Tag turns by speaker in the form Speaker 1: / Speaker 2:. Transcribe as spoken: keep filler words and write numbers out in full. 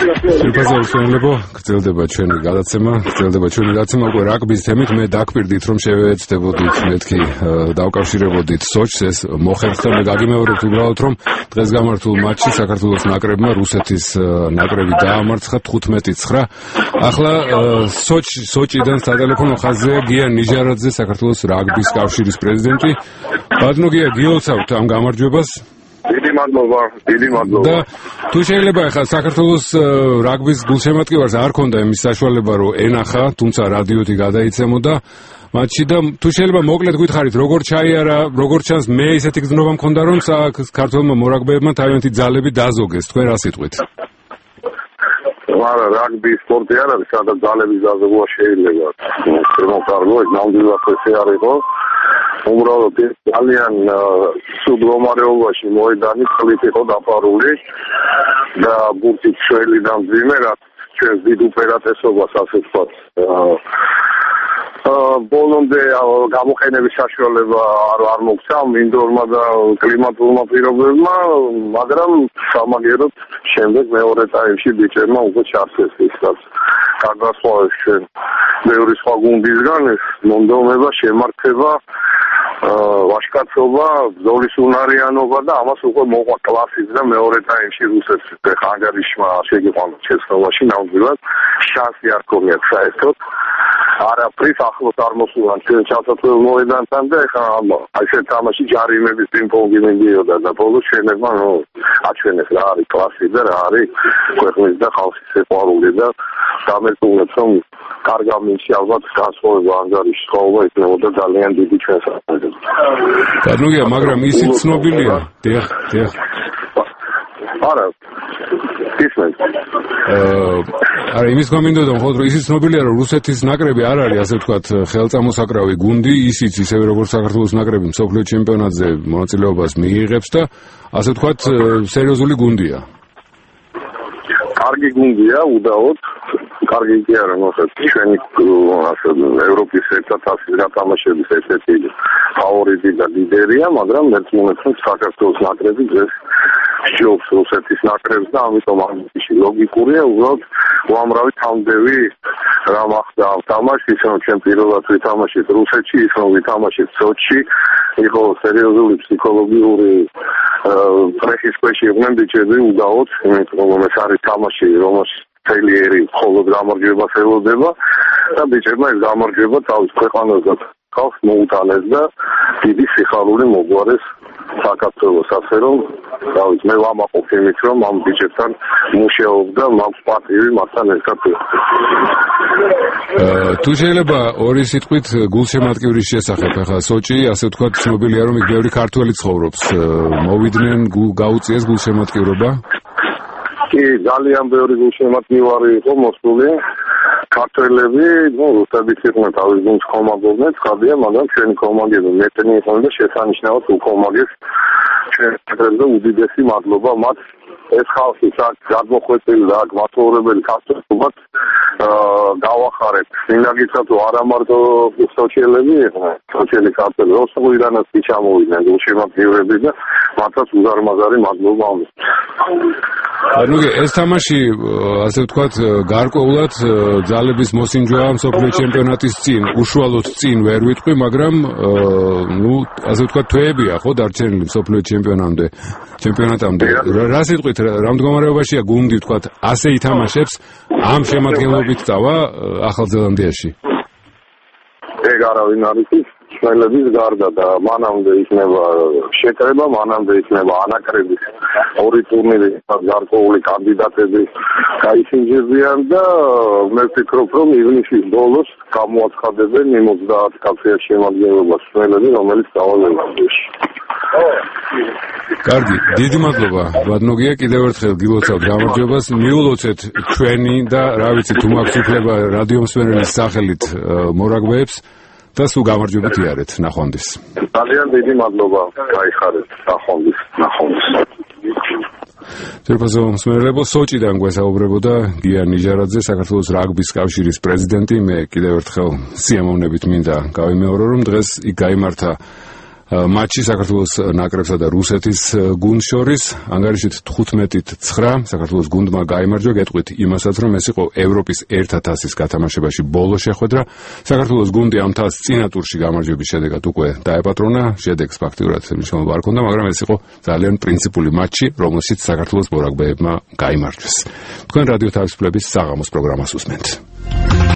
Speaker 1: Სირფაზე უსვენლებო, გრძელდება ჩვენი გადაცემა, გრძელდება ჩვენი გადაცემა უკვე რაგბის თემით. მე დაგკვირდით, რომ შევეცდებოდით მეთქი დავკავშირებოდით სოჩს, ეს მოხერხდა. მე გაგიმეორებთ უბრალოდ, რომ დღეს გამართულ მატჩში საქართველოს ნაკრებმა რუსეთის ნაკრები დაამარცხა თხუთმეტი ცხრა. ახლა სოჩი სოჩიდან სატელეფონო ხაზზე გია ნიჟარაძე, საქართველოს რაგბის კავშირის პრეზიდენტი. ბატონო გია, გილოცავთ ამ გამარჯვებას.
Speaker 2: დიდი მადლობა, დიდი მადლობა.
Speaker 1: და თუ შეიძლება ახლა საქართველოს რაგბის გულშემატკივარს არ ქონდა იმის საშუალება, რომ ენახა, თუმცა რადიოთი გადაიცემოდა მატჩი და თუ შეიძლება მოკლედ გითხარით, როგორ ჩაიარა, როგორ ჩანს, მე ისეთი გზნობა მქონდა, რომ საქართველოს მორაგბეებმა თავიანთი ძალები დაზოგეს. თქვენ რა სიტყვით?
Speaker 2: არა, რაგბი სპორტი არ არის, სადაც ძალების დაზოგვა შეიძლება. შემოყარლო, ეს ნამდვილად ესე არ იყო. უბრალოდ ძალიან სულ მდგომარეობაში მოედანი წყლით იყო დაფარული და ბურთით შველი და მძიმე, რაც ჩვენს დიდ უპირატესობას, ასე ვთქვათ, ბოლომდე გამოყენების საშუალება არ არ მოგვცა მინდორმა და კლიმატურმა პირობებმა, მაგრამ სამაგეროდ შემდეგ მეორე ტაიმში ბიჭებმა უკვე ჩარსეს ისაც გადასვლას ჩვენ მეორე სხვა გუნდისგან ეს მონდომება, შემართება, ვაშკაცობა, ბრძოლის უნარიანობა და ამას უკვე მოყვა კლასიც და მეორე ტაიმში რუსეთს ხანგარიშმა შეგიყვანა ჩესნობაში ნამდვილად შანსი არ ქონიათ საერთოდ. არაფრის ახლოს არ მოსულან ჩვენ ჩასათვლელ მოედანთან და ეხლა ესე თამაში ჯარიმების პინგ-პონგი მიდიოდა და ბოლოს ჩვენებმა ნუ აჩვენეს რა არის კლასი და რა არის ქვეყნის და ხალხის სიყვარული და გამერტყუნებს რომ კარგ ამინში ალბათ განსხვავება ანგარიშის ხოვება იქნებოდა ძალიან დიდი ჩვენს საქმეზე.
Speaker 1: ბატონო, მაგრამ ისიც ცნობილია. დიახ, დიახ.
Speaker 2: არა. ისმენთ.
Speaker 1: არა, იმის გამინდოდა მხოლოდ რომ ისიც ცნობილია, რომ რუსეთის ნაკრები არ არის, ასე ვთქვათ, ხელწამოსაკრავი გუნდი, ისიც ისევე როგორც საქართველოს ნაკრები მსოფლიო ჩემპიონატზე მონაწილეობას მიიღებს და ასე ვთქვათ, სერიოზული გუნდია. კარგი
Speaker 2: გუნდია, უდაოდ. კარგი კი არა, მოხეთ ჩვენი ასე ევროპის ერთათასის გათამაშების ერთ-ერთი ფავორიტი და ლიდერია, მაგრამ მეც მომეცნო საქართველოს ნაკრები დღეს სჯობს რუსეთის ნაკრებს და ამიტომ ამაში ლოგიკურია, უბრალოდ უამრავი თამდევი რა მახდა ამ თამაშში, ისე რომ ჩვენ პირველად ვითამაშეთ რუსეთში, ისე რომ ვითამაშეთ სოჩში, იყო სერიოზული ფსიქოლოგიური პრესის ქვეშ იყვნენ ბიჭები უდაოდ, იმიტომ რომ ეს არის თამაში, რომელშიც თელიერი მხოლოდ გამარჯვებას ელოდება და ბიჭებმა ეს გამარჯვება თავის ქვეყანას და ხალხს მოუტანეს და დიდი სიხარული მოგვარეს საქართველოს, ასე რომ დავით მე ვამაყობ იმით, რომ ამ ბიჭებთან მუშაობდა, მაქვს პატივი მათთან ერთად.
Speaker 1: თუ შეიძლება ორი სიტყვით გულშემატკივრის შესახებ, ახლა სოჭი, ასე ვთქვათ, ცნობილია, რომ იქ ბევრი ქართველი ცხოვრობს, მოვიდნენ, გაუწიეს გულშემატკივრობა? კი, ძალიან ბევრი გულშემატკივარი იყო მოსული. ქართველები, ნუ რუსებიც იყვნენ თავის გუნდს ხომაგობდნენ, ცხადია, მაგრამ ჩვენი კომანდები მეტნი იყვნენ და შესანიშნავად უკომაგეს ჩვენ და უდიდესი მადლობა მათ. ეს ხალხი საკ გადმოხვეწილი და მათოვრებელი ქართველებად გავახარეთ. სინაგიცად არა მარტო სოციალები იყვნენ, სოციალი ქართველები, ოსმოიდანაც კი ჩამოვიდნენ გულშემატკივრები და მათაც უზარმაზარი მადლობა ამის. ანუ ეს თამაში, ასე ვთქვათ, გარკვეულად ძალების მოსინჯვა მსოფლიო ჩემპიონატის წინ, უშუალოდ წინ ვერ ვიტყვი, მაგრამ ნუ, ასე ვთქვათ, თვეებია ხო დარჩენილი მსოფლიო ჩემპიონატამდე, ჩემპიონატამდე. რა სიტყვით, რა მდგომარეობაშია გუნდი, ვთქვათ, ასე ითამაშებს ამ შემადგენლობით წავა ახალ ზელანდიაში?
Speaker 2: ეგ არავინ არ იცის. ხმელების გარდა და მანამდე იქნება შეკრება, მანამდე იქნება ანაკრების ორი ტურნირი გარკვეული კანდიდატები გაისინჯებიან და მე ვფიქრობ, რომ ივნისის ბოლოს გამოაცხადებენ იმ ოცდაათ კაციან შემადგენლობას ხმელები, რომელიც დავალებაში.
Speaker 1: კარგი, დიდი მადლობა. ბატონო გია, კიდევ ერთხელ გილოცავთ გამარჯვებას, მიულოცეთ ჩვენი და რა ვიცი, თუ მაქვს უფლება რადიო მსმენელის სახელით მორაგბეებს და სულ გამარჯვებით იარეთ, ნახვამდის.
Speaker 2: ძალიან დიდი მადლობა, გაიხარეთ, ნახვამდის, ნახვამდის.
Speaker 1: ძირფასო მსმენელებო, სოჭიდან გვესაუბრებოდა გია ნიჟარაძე, საქართველოს რაგბის კავშირის პრეზიდენტი. მე კიდევ ერთხელ სიამოვნებით მინდა გავიმეორო, რომ დღეს იქ გაიმართა მატჩი საქართველოს ნაკრებსა და რუსეთის გუნდს შორის. ანგარიშით თხუთმეტით ცხრა საქართველოს გუნდმა გაიმარჯვა, გეტყვით იმასაც, რომ ეს იყო ევროპის ერთ ათასის გათამაშებაში ბოლო შეხვედრა. საქართველოს გუნდი ამ თასს წინა ტურში გამარჯვების შედეგად უკვე დაეპატრონა. შედეგს ფაქტიურად მნიშვნელობა არ ჰქონდა, მაგრამ ეს იყო ძალიან პრინციპული მატჩი, რომელშიც საქართველოს მორაგბეებმა გაიმარჯვეს. თქვენ რადიო თავისუფლების საღამოს პროგრამას უსმენთ.